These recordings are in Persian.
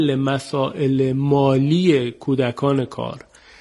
مسائل مالی کودکان کار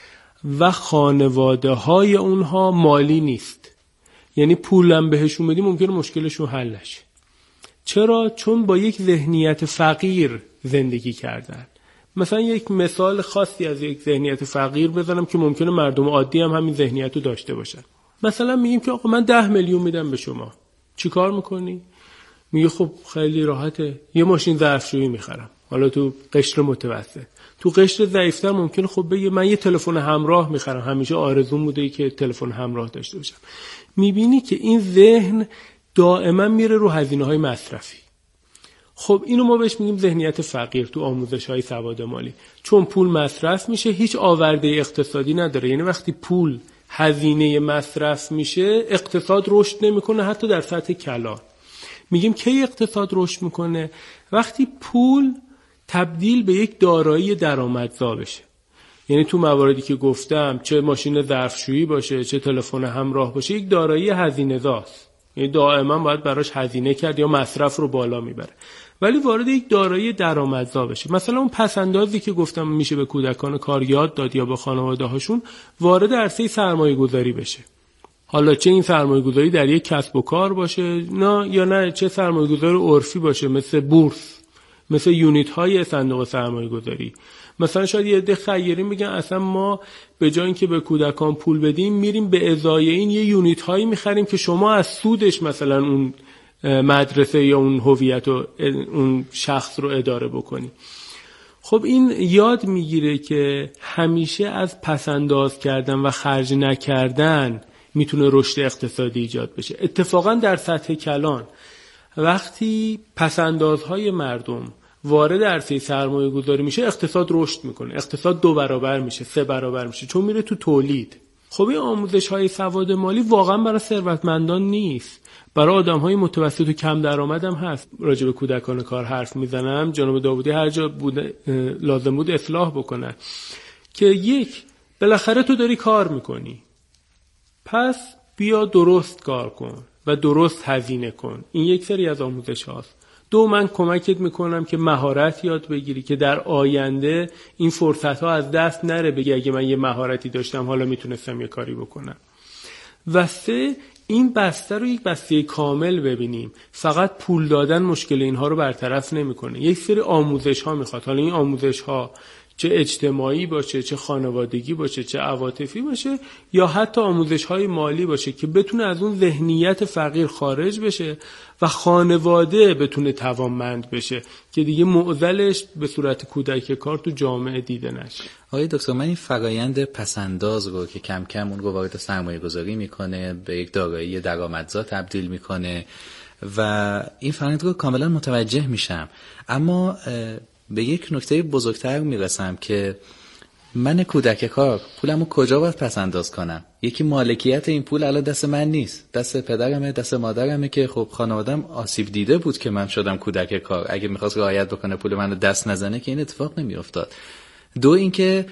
و خانواده های اونها مالی نیست. یعنی پولم بهشون بدیم ممکنه مشکلشون حل نشه. چرا؟ چون با یک ذهنیت فقیر زندگی کردن. مثلا یک مثال خاصی از یک ذهنیت فقیر بزنم که ممکنه مردم عادی هم همین ذهنیت رو داشته باشن. مثلا میگیم که آقا من 10 میلیون میدم به شما، چی کار میکنی؟ میگه خب خیلی راحته، یه ماشین ظرفشویی میخرم. حالا تو قشر متوسط، تو قشر ضعیفتر ممکنه خب بگه من یه تلفن همراه میخرم، همیشه آرزوم بوده که تلفن همراه داشته باشم. میبینی که این ذهن دائما میره رو هزینه‌های مصرفی. خب اینو ما بهش میگیم ذهنیت فقیر تو آموزش‌های سواد مالی. چون پول مصرف میشه، هیچ آورده اقتصادی نداره. یعنی وقتی پول هزینه مصرف میشه، اقتصاد رشد نمیکنه، حتی در سطح کلان. میگیم کی اقتصاد رشد میکنه؟ وقتی پول تبدیل به یک دارایی درآمدزا بشه. یعنی تو مواردی که گفتم، چه ماشین ظرفشویی باشه، چه تلفن همراه باشه، یک دارایی هزینه‌زاست. یعنی دائما باید براش هزینه کرد یا مصرف رو بالا میبره. ولی وارد یک دارایی درآمدزا بشه. مثلا اون پسندازی که گفتم میشه به کودکان کار یاد داد یا به خانواده هاشون، وارد عرصه سرمایه گذاری بشه. حالا چه این سرمایه گذاری در یک کسب و کار باشه یا نه چه سرمایه گذاری عرفی باشه، مثل بورس، مثل یونیت های صندوق سرمایه گذاری. مثلا شاید یه عده خیرین میگن اصلا ما به جای اینکه به کودکان پول بدیم، میریم به ازای این یه یونیت هایی میخریم که شما از سودش مثلا اون مدرسه یا اون هویت و اون شخص رو اداره بکنی. خب این یاد میگیره که همیشه از پسنداز کردن و خرج نکردن میتونه رشد اقتصادی ایجاد بشه. اتفاقا در سطح کلان وقتی پسندازهای مردم وارد عرصه سرمایه گذاری میشه، اقتصاد رشد میکنه، اقتصاد 2 برابر میشه، 3 برابر میشه، چون میره تو تولید. خب این آموزش های سواد مالی واقعا برای ثروتمندان نیست، برای آدم های متوسط و کم درآمد هم هست. راجع به کودکان کار حرف میزنم، جناب داوودی هر جا بود لازم بود اصلاح بکنن که یک، بالاخره تو داری کار میکنی، پس بیا درست کار کن و درست هزینه کن. این یک سری از آموزش هاست. 2، من کمکت میکنم که مهارت یاد بگیری که در آینده این فرصت ها از دست نره، بگی اگه من یه مهارتی داشتم حالا میتونستم یه کاری بکنم. و 3، این بسته رو یک بسته کامل ببینیم. فقط پول دادن مشکل اینها رو برطرف نمیکنه. یک سری آموزش ها میخواد. حالا این آموزش ها چه اجتماعی باشه، چه خانوادگی باشه، چه عواطفی باشه، یا حتی آموزش‌های مالی باشه که بتونه از اون ذهنیت فقیر خارج بشه و خانواده بتونه توانمند بشه که دیگه معضلش به صورت کودک کار تو جامعه دیده نشه. آقای دکتر، من این فرایند پسنداز رو که کم کم اون رو وارد سرمایه گذاری میکنه، به یک دارایی درآمدزا تبدیل میکنه و این فرایند رو کاملا متوجه میشم، اما به یک نکته بزرگتر میرسم که من کودک کار پولمو کجا باید پس انداز کنم؟ یکی مالکیت این پول الان دست من نیست، دست پدرمه، دست مادرمه که خب خانوادم آسیب دیده بود که من شدم کودک کار. اگه میخواست رعایت بکنه پول منو دست نزنه که این اتفاق نمیافتاد. 2، اینکه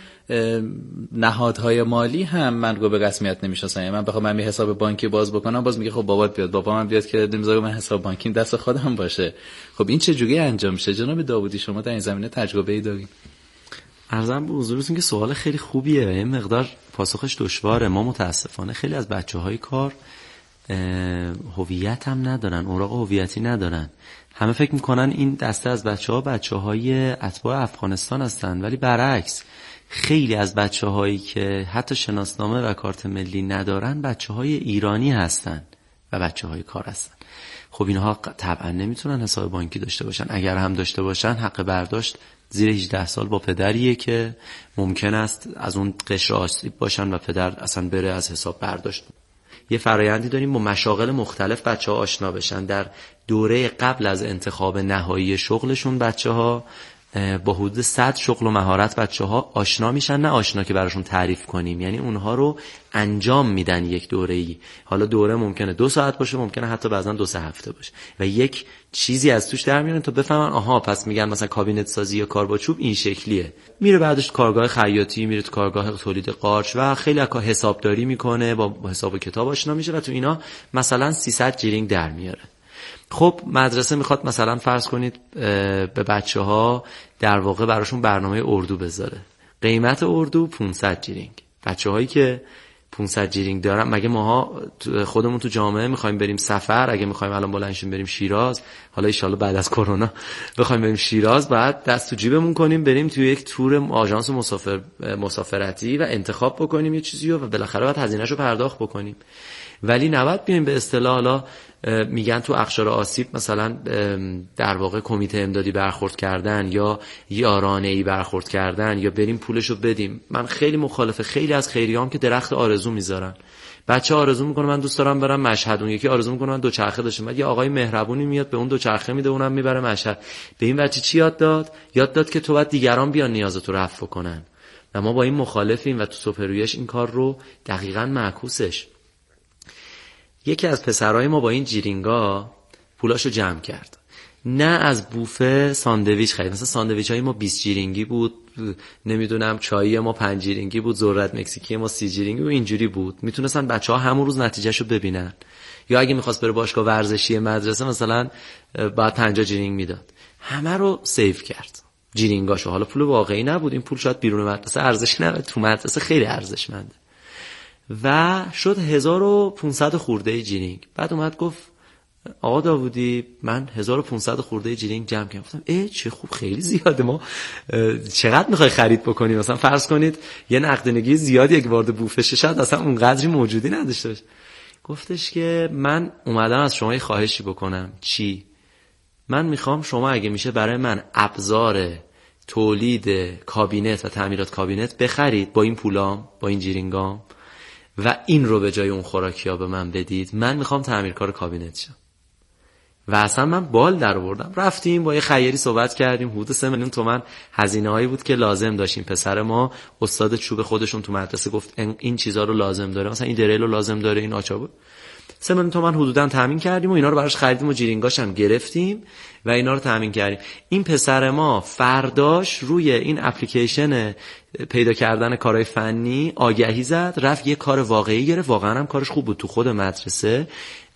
نهادهای مالی هم من رو به رسمیت نمیشناسن. یعنی من بخوام من حساب بانکی باز بکنم، باز میگه خب بابات بیاد، بابا من بیاد که نمیذاره من حساب بانکیم دست خودم باشه. خب این چه جوری انجام میشه؟ جناب داوودی شما در این زمینه تجربه‌ای دارید؟ عرضم به حضورتون که سوال خیلی خوبیه و یه مقدار پاسخش دشواره. ما متاسفانه خیلی از بچه‌های کار هویت هم ندارن، اوراق هویتی ندارن. همه فکر میکنن این دسته از بچه‌های اتباع افغانستان هستن، ولی برعکس خیلی از بچه‌هایی که حتی شناسنامه و کارت ملی ندارن بچه‌های ایرانی هستن و بچه‌های کار هستن. خب اینها طبعا نمیتونن حساب بانکی داشته باشن. اگر هم داشته باشن حق برداشت زیر 18 سال با پدریه که ممکن است از اون قشر آسیب باشن و پدر اصلا بره از حساب برداشت. یه فرایندی داریم با مشاغل مختلف بچه‌ها آشنا بشن. در دوره قبل از انتخاب نهایی شغلشون بچه‌ها با حدود 100 شغل و مهارت بچه‌ها آشنا میشن، نه آشنا که براشون تعریف کنیم، یعنی اونها رو انجام میدن یک دوره‌ای. حالا دوره ممکنه 2 ساعت باشه، ممکنه حتی بعضا 2-3 هفته باشه و یک چیزی از توش در میارن تا بفهمن آها پس میگن مثلا کابینت سازی یا کار با چوب این شکلیه. میره بعدش کارگاه خیاطی، میره تو کارگاه تولید قارچ و خیلی حسابداری میکنه، با حساب و کتاب آشنا میشه و تو اینا مثلا 300 جیرینگ در میاره. خب مدرسه میخواد مثلا فرض کنید به بچه‌ها در واقع براشون برنامه اردو بذاره، قیمت اردو 500 جیرینگ. بچه‌هایی که 500 جیرینگ دارن، مگه ماها خودمون تو جامعه میخوایم بریم سفر، اگه میخوایم الان بلندشیم بریم شیراز، حالا ان شاءالله بعد از کرونا بخوایم بریم شیراز، بعد دست تو جیبمون کنیم بریم توی یک تور آژانس مسافرتی و انتخاب بکنیم یه چیزی و بالاخره باید هزینه‌شو پرداخت بکنیم. ولی نباید بیایم به اصطلاح حالا میگن تو اقشار آسیب مثلا در واقع کمیته امدادی برخورد کردن یا یارانه‌ای برخورد کردن یا بریم پولشو بدیم. من خیلی مخالفه. خیلی از خیریام که درخت آرزو میذارن، بچه آرزو میکنه من دوست دارم برم مشهد، اون یکی آرزو میکنه من دوچرخه داشتم، بعد یه آقای مهربونی میاد به اون دوچرخه میده، اونم میبره مشهد. به این بچه چی یاد داد؟ یاد داد که تو باید دیگران بیان نیازتو رفع کنن. و ما با این مخالفیم و تو سوپرویش این کار رو دقیقاً معکوسش. یکی از پسرای ما با این جیرینگا پولاشو جمع کرد، نه از بوفه ساندویچ خرید. مثلا ساندویچ های ما 20 جیرینگی بود، نمیدونم چایی ما 5 جیرینگی بود، ذرت مکزیکی ما 30 جیرینگی و اینجوری بود. میتونستن بچه‌ها همون روز نتیجهشو ببینن. یا اگه می‌خواست بره باشگاه ورزشی مدرسه مثلا بعد 50 جیرینگ میداد. همه رو سیو کرد جیرینگاشو. حالا پول واقعی نبود، این پول شاید بیرون مدرسه ارزش نداره، تو مدرسه خیلی ارزشمنده. و شد 1500 خورده جیرینگ. بعد اومد گفت آقا داوودی من 1500 خورده جیرینگ جمع کردم. گفتم چه خوب، خیلی زیاده، ما چقدر میخوای خرید بکنیم؟ مثلا فرض کنید یه نقدینگی زیادی اگه وارد بوفه شه شاید اصلا اون قدری موجودی نداشته باشه. گفتش که من اومدم از شما یه خواهشی بکنم. چی؟ من میخوام شما اگه میشه برای من ابزار تولید کابینت و تعمیرات کابینت بخرید با این پولام، با این جیرینگام، و این رو به جای اون خوراکی‌ها به من بدید. من میخوام تعمیرکار کابینت شم. و اصلا من بال در آوردم. رفتیم با یه خیری صحبت کردیم، حدود 3 میلیون تومان هزینه‌هایی بود که لازم داشتیم. پسر ما استاد چوب خودشون تو مدرسه گفت این چیزا رو لازم داره، مثلا این دریل رو لازم داره، این آچابو. 3 میلیون تومان حدوداً تامین کردیم و اینا رو براش خریدیم و جیرینگاش هم گرفتیم و اینا رو تامین کردیم. این پسر ما فرداش روی این اپلیکیشن پیدا کردن کارهای فنی آگهی زد، رفت یه کار واقعی گرفت. واقعا هم کارش خوب بود. تو خود مدرسه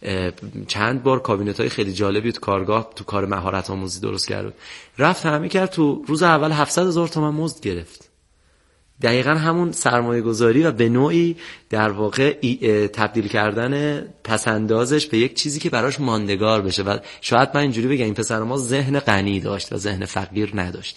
چند بار کابینت‌های خیلی جالبی تو کارگاه تو کار مهارت آموزی درست کرد. رفت همین کرد، تو روز اول 700,000 تومان مزد گرفت. دقیقاً همون سرمایه گذاری و به نوعی در واقع تبدیل کردن پسندازش به یک چیزی که براش ماندگار بشه. و شاید من اینجوری بگم این پسر ما ذهن غنی داشت و ذهن فقیر نداشت.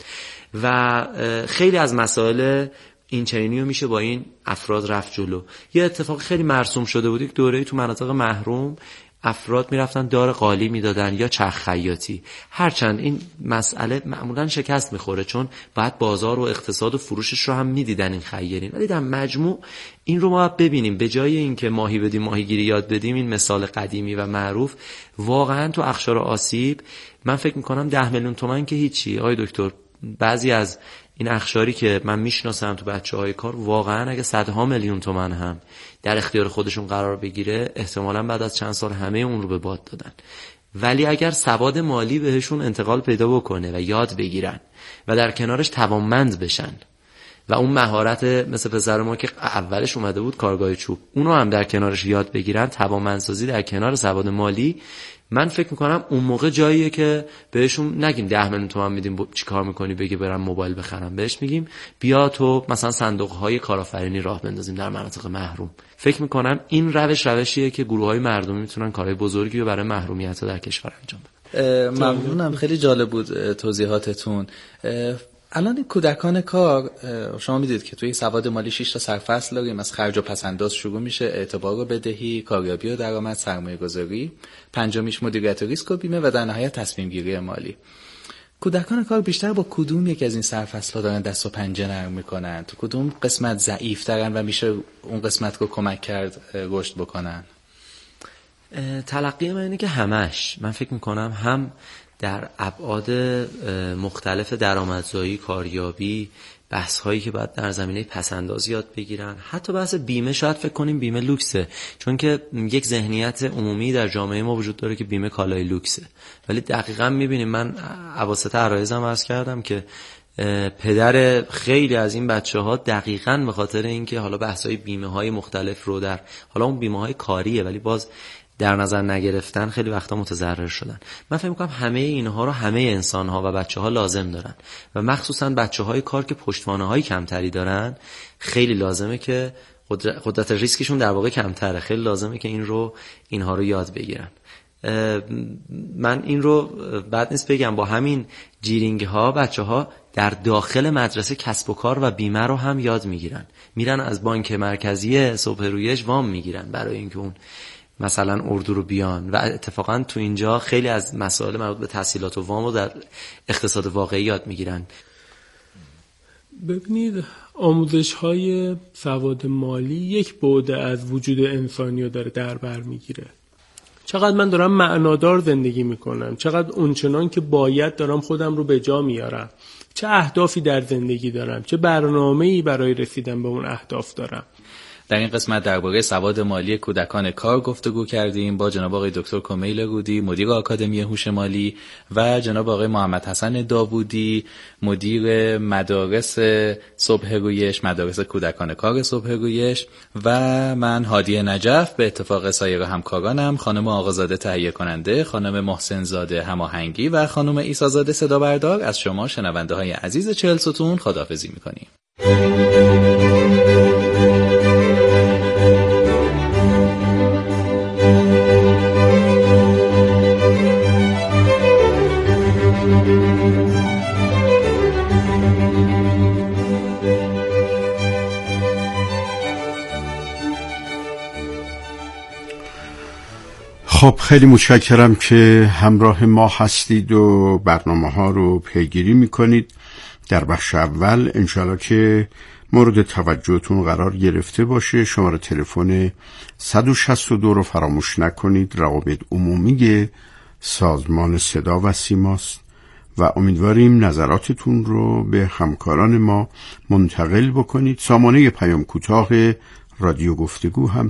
و خیلی از مسائل این چنینی رو میشه با این افراد رفت جلو. یه اتفاق خیلی مرسوم شده بود، یک دوره‌ای تو مناطق محروم افراد میرفتن دار قالی میدادن یا چرخ خیاطی. هرچند این مسئله معمولا شکست میخوره چون باید بازار و اقتصاد و فروشش رو هم میدیدن این خیرین، ولی در مجموع این رو ما ببینیم به جای اینکه ماهی بدیم ماهیگیری یاد بدیم، این مثال قدیمی و معروف واقعا تو اقشار آسیب من فکر میکنم 10 میلیون تومان که هیچی. آقای دکتر بعضی از این اقشاری که من میشناسم تو بچه‌های کار واقعا اگه صدها میلیون تومان هم در اختیار خودشون قرار بگیره احتمالاً بعد از چند سال همه اون رو به باد دادن. ولی اگر سواد مالی بهشون انتقال پیدا بکنه و یاد بگیرن و در کنارش توانمند بشن و اون مهارت مثل پسر ما که اولش اومده بود کارگاه چوب اونو هم در کنارش یاد بگیرن، توانمندسازی در کنار سواد مالی، من فکر میکنم اون موقع جاییه که بهشون نگیم 10 میلیون تومان میدیم چی کار میکنی بگی برم موبایل بخرم. بهش میگیم بیا تو مثلا صندوق‌های کارآفرینی راه بندازیم در مناطق محروم. فکر میکنم این روشیه که گروه‌های مردمی میتونن کارهای بزرگی رو برای محرومیت‌ها در کشور انجام بدن. ممنونم، خیلی جالب بود توضیحاتتون. الان کودکان کار شما میدید که توی سواد مالی 6 تا سرفصل داریم. از خرج و پسنداز شروع میشه، اعتبار و بدهی، کاریابی و درآمد، سرمایه گذاری، پنجمیش مدیریت ریسک و بیمه و در نهایت تصمیم گیری مالی. کودکان کار بیشتر با کدوم یک از این سرفصل‌ها دارن دست و پنجه نرم میکنن؟ تو کدوم قسمت ضعیف‌ترن و میشه اون قسمت رو کمک کرد رشد بکنن؟ تلقی من اینه که همش، من فکر میکنم هم در ابعاد مختلف درآمدزایی، کاریابی، بحث هایی که باید در زمینه پسندازی یاد بگیرن، حتی بحث بیمه شاید فکر کنیم بیمه لوکسه، چون که یک ذهنیت عمومی در جامعه ما وجود داره که بیمه کالای لوکسه، ولی دقیقاً میبینیم. من اواسط عرایزم عرض کردم که پدر خیلی از این بچه‌ها دقیقاً به خاطر اینکه حالا بحث‌های بیمه‌های مختلف رو در حالا اون بیمه‌های کاریه ولی باز در نظر نگرفتن خیلی وقتا متضرر شدن. من فکر می‌کنم همه اینها رو همه انسان‌ها و بچه‌ها لازم دارن و مخصوصاً بچه‌های کار که پشتوانه‌های کمتری دارن خیلی لازمه که قدرت ریسکشون در واقع کمتره، خیلی لازمه که اینها رو یاد بگیرن. من این رو بعد نیست بگم با همین جیرینگ ها بچه‌ها در داخل مدرسه کسب و کار و بیمه رو هم یاد میگیرن، میرن از بانک مرکزی صبح رویش وام میگیرن برای اینکه اون مثلا اردو رو بیان و اتفاقا تو اینجا خیلی از مسائل مربوط به تسهیلات و وام رو در اقتصاد واقعی یاد میگیرن. ببینید آموزش های سواد مالی یک بعد از وجود انسانی رو داره در بر میگیره. چقدر من دارم معنادار زندگی میکنم، چقدر اونچنان که باید دارم خودم رو به جا میارم، چه اهدافی در زندگی دارم، چه برنامه‌ای برای رسیدن به اون اهداف دارم. در این قسمت درباره سواد مالی کودکان کار گفتگو کردیم با جناب آقای دکتر کمیل رودی، مدیر آکادمی هوش مالی، و جناب آقای محمد حسن داوودی، مدیر مدارس صبح رویش، مدارس کودکان کار صبح رویش، و من هادی نجف به اتفاق سایر همکارانم، خانم آقازاده تهیه کننده، خانم محسن زاده هماهنگی و خانم عیسی زاده صدا بردار، از شما شنونده های عزیز 40 ستون خداحافظی میکنیم. خب خیلی متشکرم که همراه ما هستید و برنامه ها رو پیگیری میکنید. در بخش اول انشاءالله که مورد توجهتون قرار گرفته باشه. شماره تلفن 162 رو فراموش نکنید، روابط عمومی سازمان صدا و سیماست و امیدواریم نظراتتون رو به همکاران ما منتقل بکنید. سامانه پیام کوتاه رادیو گفتگو هم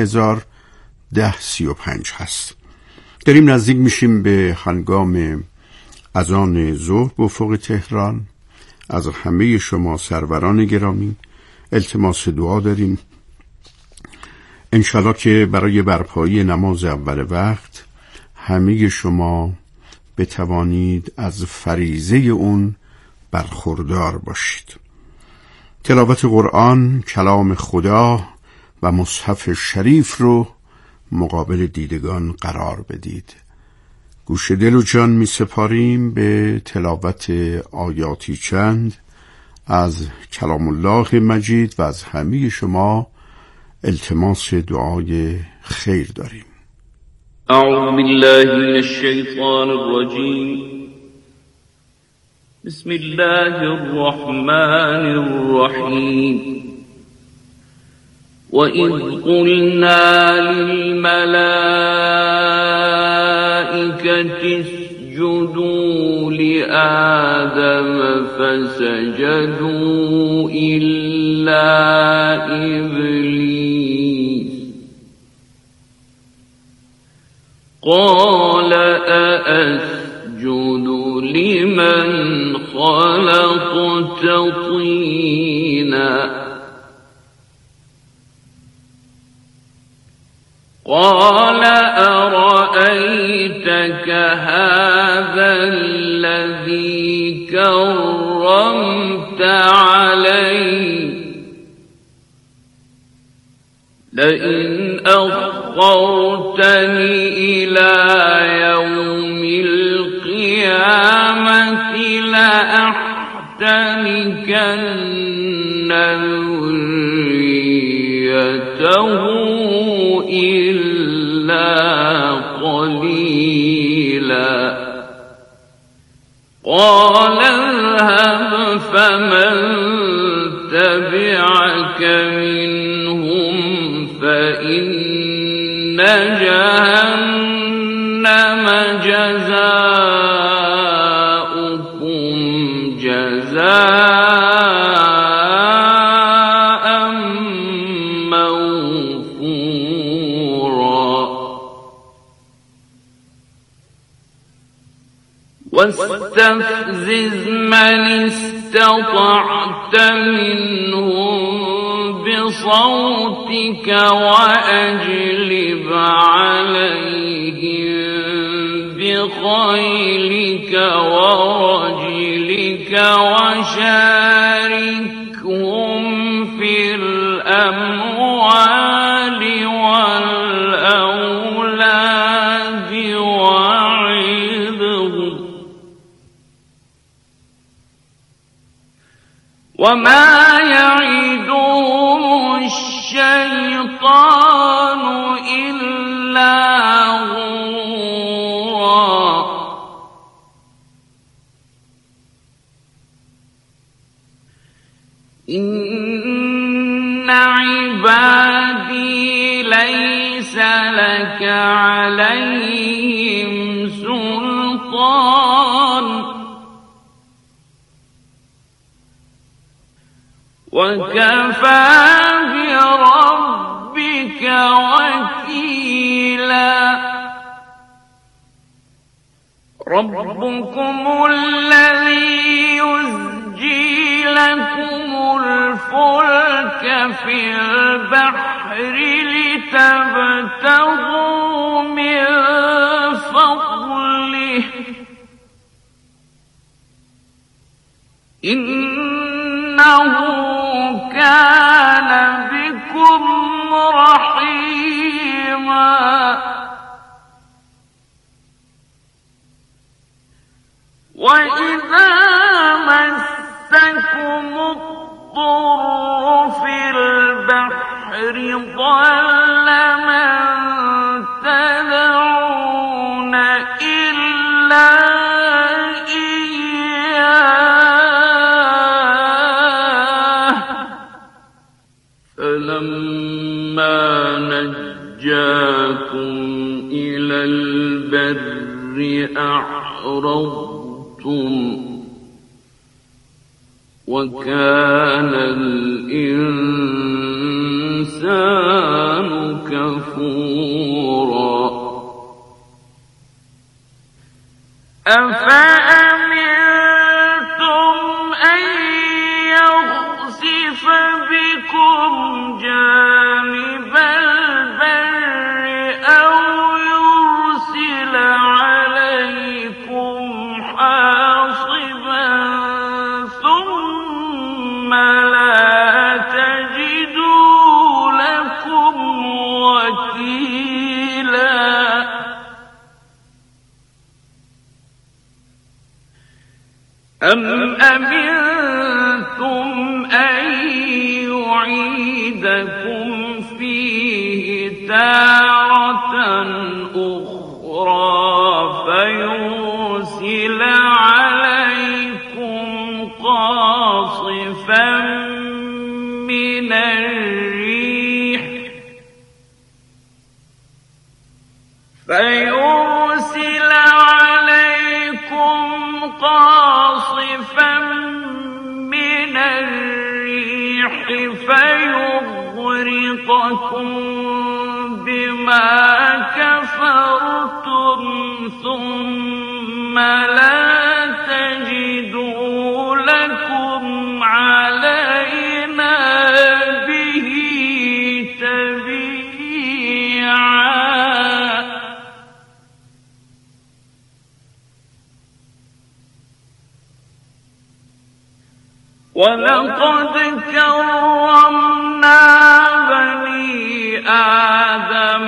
301035 هست. داریم نزدیک میشیم به هنگام اذان ظهر به افق تهران. از همه شما سروران گرامی التماس دعا داریم انشالله که برای برپایی نماز اول وقت همه شما بتوانید از فریضه اون برخوردار باشید. تلاوت قرآن، کلام خدا و مصحف شریف رو مقابل دیدگان قرار بدید. گوش دل و جان می سپاریم به تلاوت آیاتی چند از کلام الله مجید و از همه شما التماس دعای خیر داریم. اعوذ بالله من الشیطان الرجیم. بسم الله الرحمن الرحیم. وَإِذْ قُلْنَا لِلْمَلَائِكَةِ اسْجُدُوا لِآدَمَ فَسَجَدُوا إِلَّا إِبْلِيسَ قَالَ أَأَسْجُدُ لِمَنْ خَلَقْتَ طِينًا قال أرأيتك هذا الذي كرمت علي لئن أخرتني إلى يوم القيامة لأحتنكن ذريته إلا قليلا قال اذهب فمن تبعك منهم فإن جهنم جزاؤكم جزاء واستفزز من استطعت منهم بصوتك وأجلب عليهم بخيلك ورجلك وشاركهم في الأموال والأولاد وعظهم وما يعدهم الشيطان إلا غرورا إن عبادي ليس لك عليهم سلطان وكفى بربك وكيلا ربكم الذي يزجي لكم الفلك في البحر لتبتغوا من فضله إنه كان بكم رحيما وإذا مسكم الضر في البحر ضل من تدعون إلا إياه فلما نجاكم إلى البر أعرضتم وكان الإنسان كفورا أفأمنتم أن يخسف بكم جانب البر أو يرسل عليكم حاصبا ثم لا تجدوا لكم وكيلا أم أمنتم أن يعيدكم فيه تارة أخرى فيرسل عليكم قاصفا من الريح فيغرقكم بما كفرتم ثم لا تجدوا لكم علينا به تبيعا ولقد كرمنا بني آدم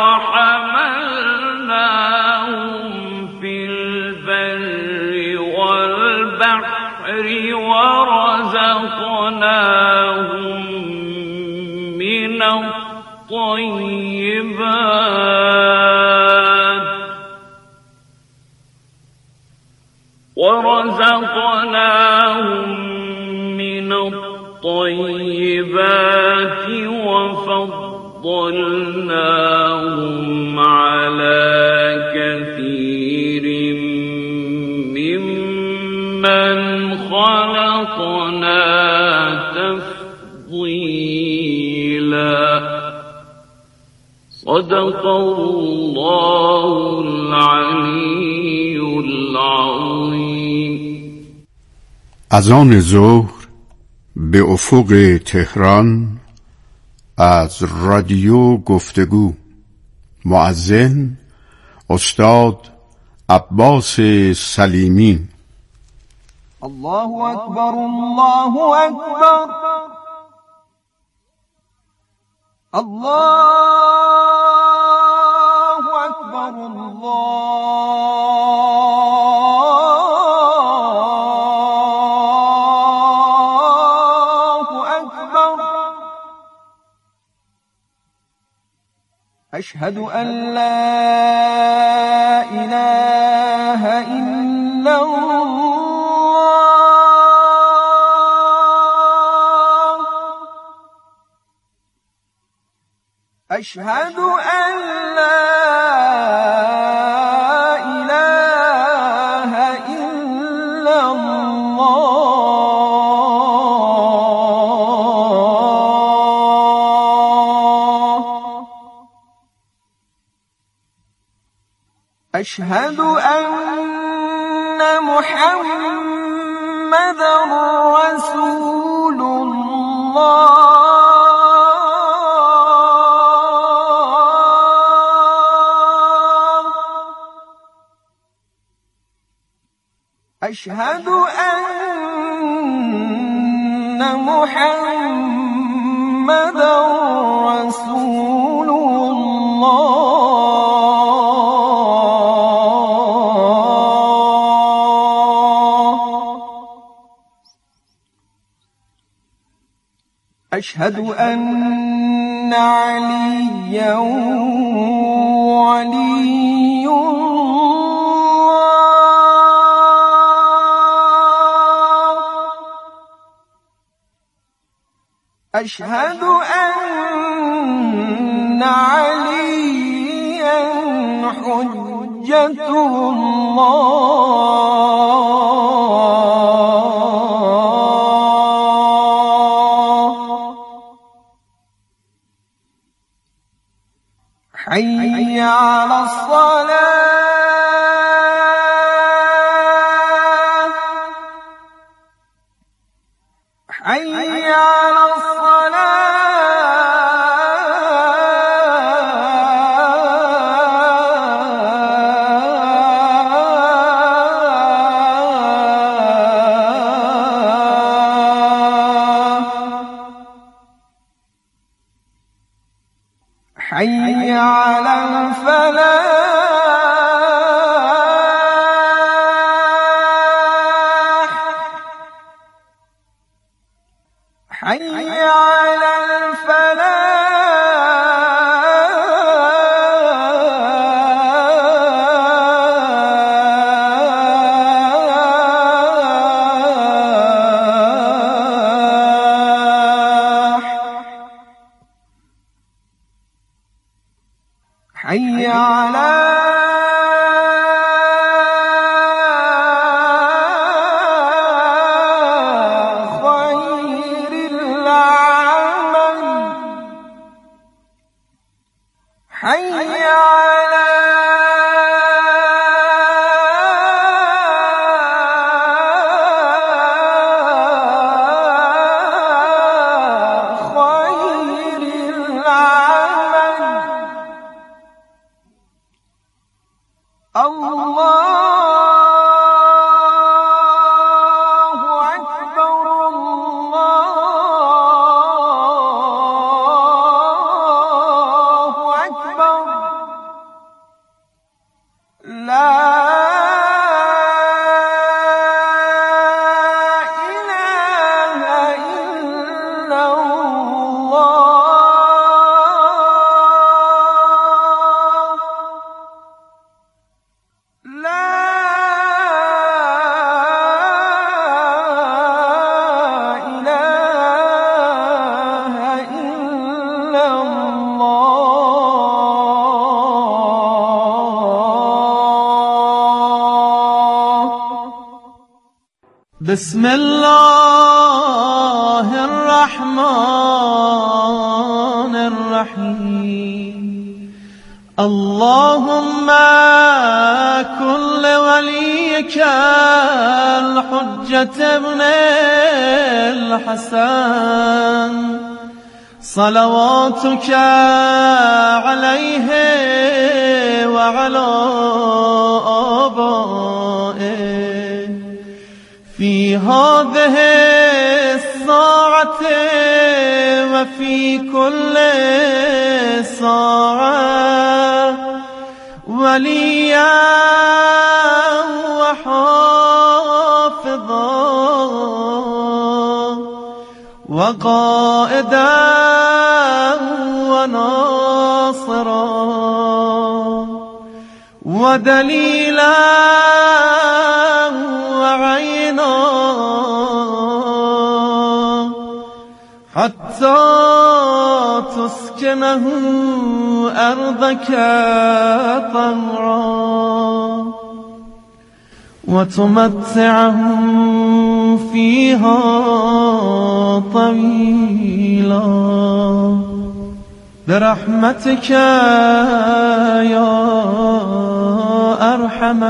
وحملناهم في البر والبحر ورزقناهم من الطيبات وفضلناهم على كثير ممن خلقنا تفضيلا صدق الله العلي العظيم. اذان ظهر به افق تهران از رادیو گفتگو. مؤذن استاد عباس سلیمی. الله اکبر، الله اکبر، الله اکبر، الله اکبر. اشهد ان لا اله الا الله، اشهد ان لا اله الا الله، اشهد ان محمدا رسول الله، أشهد أن محمدا رسول الله، أشهد أن عليا ولي أشهد أن عليا حجة الله، حي على الصلاة، حي على حي على الفلاح، حي على الفلاح، حي على خير العمل، حي على خير العمل. الله أكبر، الله أكبر، لا إله إلا الله، لا إله إلا الله. بسم الله الرحمن الرحيم. اللهم كن لوليك الحجة ابن الحسن صلواتك عليه وعلى آبائه في هذه الساعة وفي كل ساعة وليا وحافظا وقائدا وناصرا ودليلا وعينا حتى تسكنه أرضك طهرا وتمتعهم فيها طويلا برحمتك يا أرحم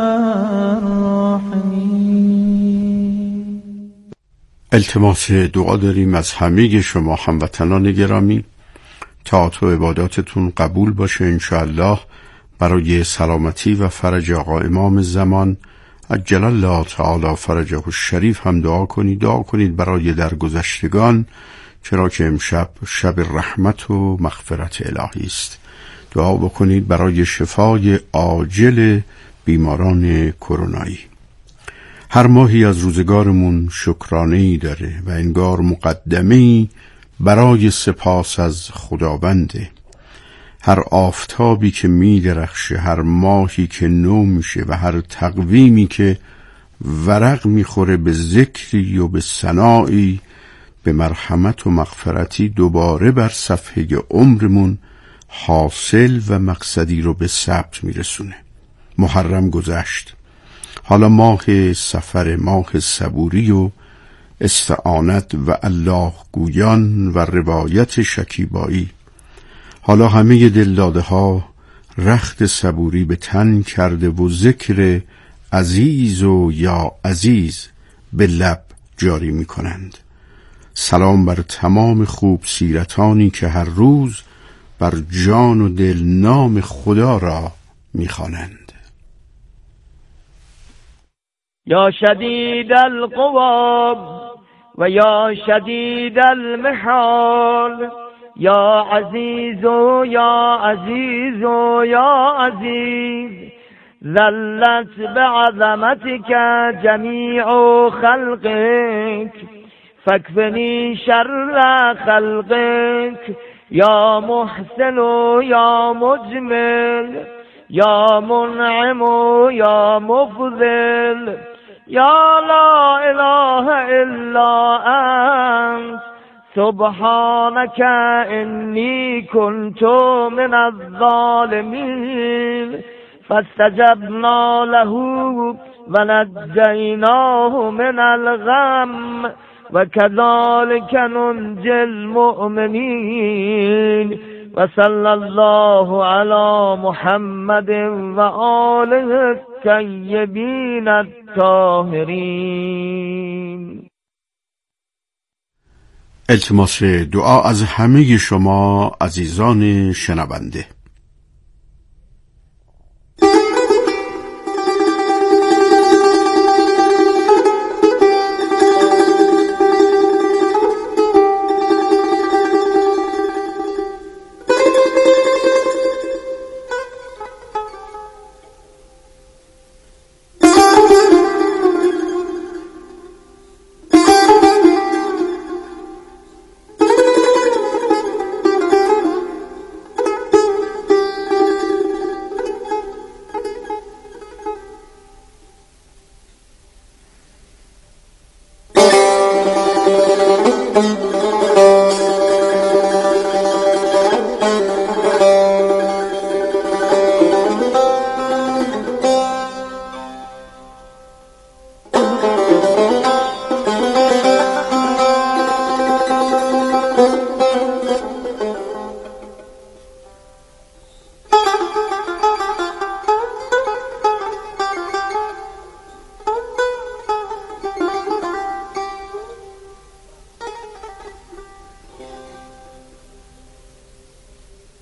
الراحمين. التماس دعا داریم از همه شما هموطنان گرامی، طاعت و عباداتتون قبول باشه انشاءالله. برای سلامتی و فرج آقا امام زمان عجل الله تعالی فرجه الشریف هم دعا کنید برای درگذشتگان، چرا که امشب شب رحمت و مغفرت الهی است. دعا بکنید برای شفای عاجل بیماران کرونایی. هر ماهی از روزگارمون شکرانه‌ای داره و انگار مقدمه‌ای برای سپاس از خداونده. هر آفتابی که می درخشه، هر ماهی که نو میشه و هر تقویمی که ورق میخوره به ذکری و به ثنایی، به مرحمت و مغفرتی دوباره بر صفحه عمرمون حاصل و مقصدی رو به ثبت میرسونه. محرم گذشت، حالا ماه سفر، ماه صبوری و استعانت و الله گویان و روایت شکیبایی. حالا همه دلداده ها رخت صبوری به تن کرده و ذکر عزیز و یا عزیز به لب جاری می کنند. سلام بر تمام خوب سیرتانی که هر روز بر جان و دل نام خدا را می خوانند. یا شدید القوا و یا شدید المحال، یا عزیز و یا عزیز و یا عزیز، ذلت بعظمتك جمیع خلقك فاکفنی شر خلقك، یا محسن و یا مجمل، یا منعم و یا مفضل، یا لا اله الا انت سبحانك إني كنت من الظالمين، فاستجبنا له ونجيناه من الغم وكذلك ننجي المؤمنين. وصلى الله على محمد وآله الطيبين الطاهرين. التماس دعا از همه شما عزیزان شنونده.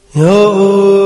یا